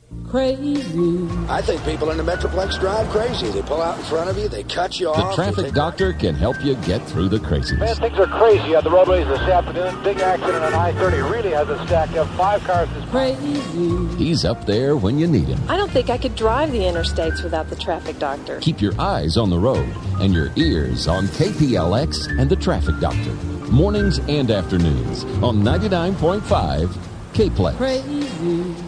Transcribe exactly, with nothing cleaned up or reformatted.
Crazy. I think people in the Metroplex drive crazy. They pull out in front of you, they cut you The off. Traffic Doctor can help you get through the craziness. Man, things are crazy on the roadways this afternoon. Big accident on I thirty really has a stack of five cars this Crazy. He's up there when you need him. I don't think I could drive the interstates without the Traffic Doctor. Keep your eyes on the road and your ears on K P L X and the Traffic Doctor. Mornings and afternoons on ninety-nine point five K-Plex. Crazy.